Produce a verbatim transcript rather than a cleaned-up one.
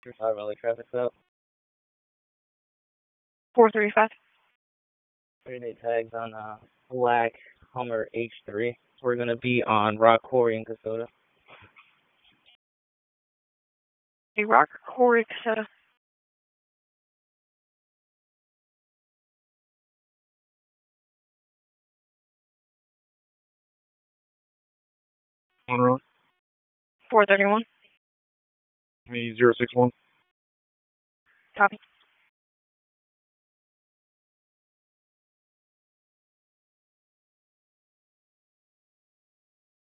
Five L A traffic stop. four thirty-five. Three-day tags on uh, black Hummer H three. We're going to be on Rock Quarry in Kasota. The Rock Quarry, Kasota. On road. four thirty-one. Me zero six one. Copy.